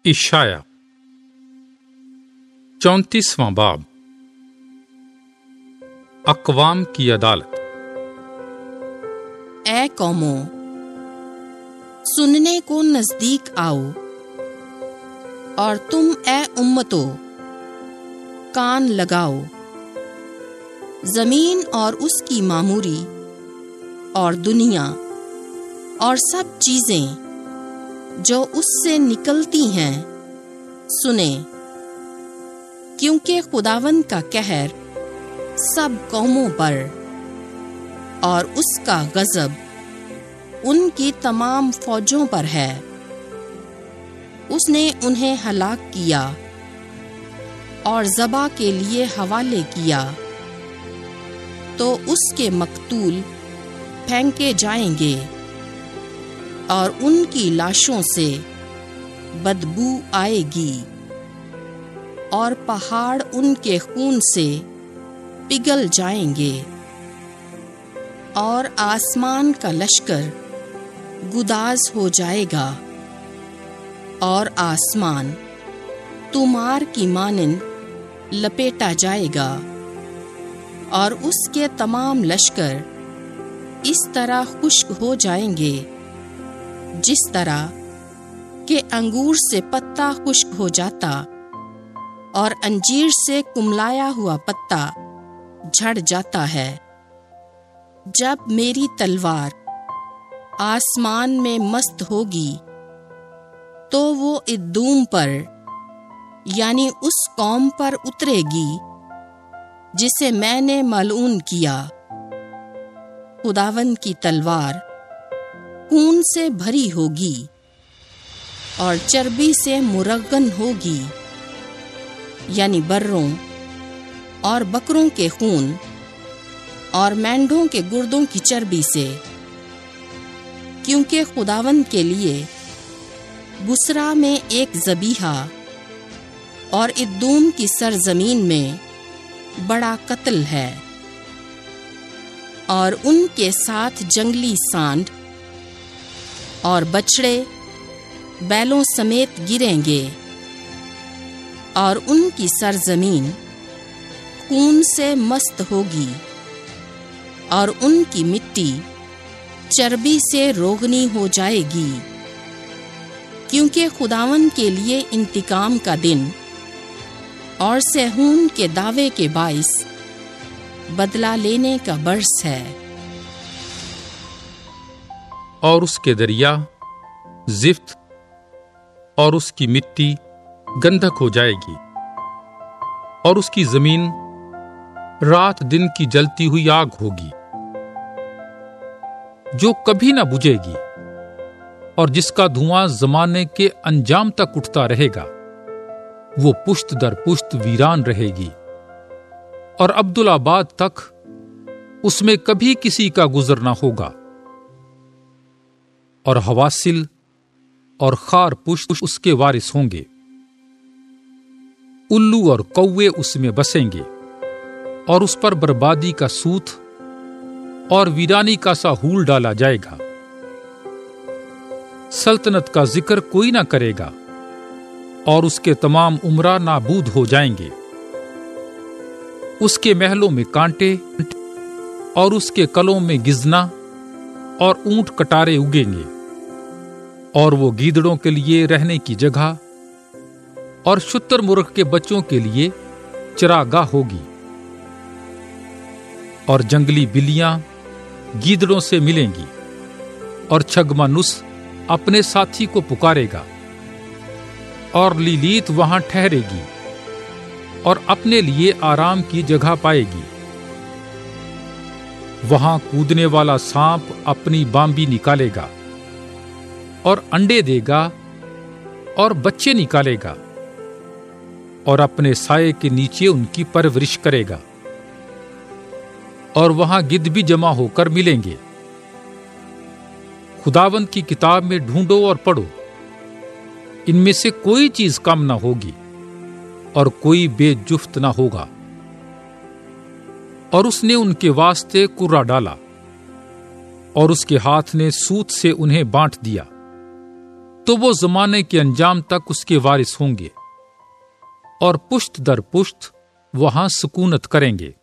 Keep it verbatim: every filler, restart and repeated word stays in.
اشعیا چونتیسواں باب اقوام کی عدالت۔ اے قوموں، سننے کو نزدیک آؤ، اور تم اے امتوں کان لگاؤ۔ زمین اور اس کی معموری اور دنیا اور سب چیزیں جو اس سے نکلتی ہیں سنیں، کیونکہ خداوند کا قہر سب قوموں پر اور اس کا غضب ان کی تمام فوجوں پر ہے۔ اس نے انہیں ہلاک کیا اور ذبح کے لیے حوالے کیا، تو اس کے مقتول پھینکے جائیں گے، اور ان کی لاشوں سے بدبو آئے گی، اور پہاڑ ان کے خون سے پگھل جائیں گے، اور آسمان کا لشکر گداز ہو جائے گا، اور آسمان طومار کی مانند لپیٹا جائے گا، اور اس کے تمام لشکر اس طرح خشک ہو جائیں گے جس طرح کہ انگور سے پتا خشک ہو جاتا اور انجیر سے کملایا ہوا پتا جھڑ جاتا ہے۔ جب میری تلوار آسمان میں مست ہوگی تو وہ ادوم پر یعنی اس قوم پر اترے گی جسے میں نے ملعون کیا۔ خداوند کی تلوار خون سے بھری ہوگی اور چربی سے مرغن ہوگی، یعنی بروں اور بکروں کے خون اور مینڈوں کے گردوں کی چربی سے، کیونکہ خداوند کے لیے بصرا میں ایک ذبیحہ اور ادوم کی سرزمین میں بڑا قتل ہے، اور ان کے ساتھ جنگلی سانڈ اور بچڑے بیلوں سمیت گریں گے، اور ان کی سرزمین خون سے مست ہوگی، اور ان کی مٹی چربی سے روغنی ہو جائے گی، کیونکہ خداوند کے لیے انتقام کا دن اور صہیون کے دعوے کے باعث بدلہ لینے کا برس ہے۔ اور اس کے دریا زفت اور اس کی مٹی گندھک ہو جائے گی، اور اس کی زمین رات دن کی جلتی ہوئی آگ ہوگی جو کبھی نہ بجھے گی، اور جس کا دھواں زمانے کے انجام تک اٹھتا رہے گا۔ وہ پشت در پشت ویران رہے گی، اور عبدالآباد تک اس میں کبھی کسی کا گزر نہ ہوگا، اور حواسل اور خار پشت اس کے وارث ہوں گے۔ الو اور کوے اس میں بسیں گے، اور اس پر بربادی کا سوت اور ویرانی کا سا ہول ڈالا جائے گا۔ سلطنت کا ذکر کوئی نہ کرے گا، اور اس کے تمام امراء نابود ہو جائیں گے۔ اس کے محلوں میں کانٹے اور اس کے قلعوں میں گزنا اور اونٹ کٹارے اگیں گے، اور وہ گیدڑوں کے لیے رہنے کی جگہ اور شتر مرغ کے بچوں کے لیے چراگاہ ہوگی، اور جنگلی بلیاں گیدڑوں سے ملیں گی، اور چھگمانوس اپنے ساتھی کو پکارے گا، اور لیلیت وہاں ٹھہرے گی اور اپنے لیے آرام کی جگہ پائے گی۔ وہاں کودنے والا سانپ اپنی بامبی نکالے گا اور انڈے دے گا اور بچے نکالے گا، اور اپنے سائے کے نیچے ان کی پرورش کرے گا، اور وہاں گدھ بھی جمع ہو کر ملیں گے۔ خداوند کی کتاب میں ڈھونڈو اور پڑھو، ان میں سے کوئی چیز کم نہ ہوگی اور کوئی بے جفت نہ ہوگا۔ اور اس نے ان کے واسطے کرہ ڈالا، اور اس کے ہاتھ نے سوت سے انہیں بانٹ دیا، تو وہ زمانے کے انجام تک اس کے وارث ہوں گے اور پشت در پشت وہاں سکونت کریں گے۔